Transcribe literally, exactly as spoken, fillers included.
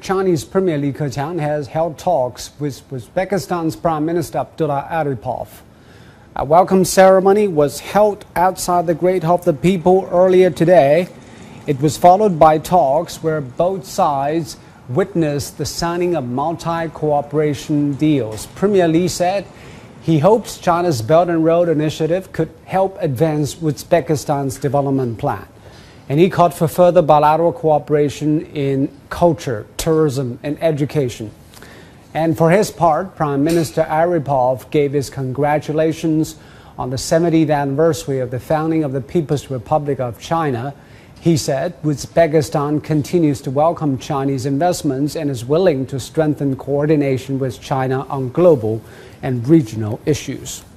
Chinese Premier Li Keqiang has held talks with Uzbekistan's Prime Minister Abdullah Aripov. A welcome ceremony was held outside the Great Hall of the People earlier today. It was followed by talks where both sides witnessed the signing of multi-cooperation deals. Premier Li said he hopes China's Belt and Road Initiative could help advance Uzbekistan's development plan. And he called for further bilateral cooperation in culture, tourism, and education. And for his part, Prime Minister Aripov gave his congratulations on the seventieth anniversary of the founding of the People's Republic of China. He said Uzbekistan continues to welcome Chinese investments and is willing to strengthen coordination with China on global and regional issues.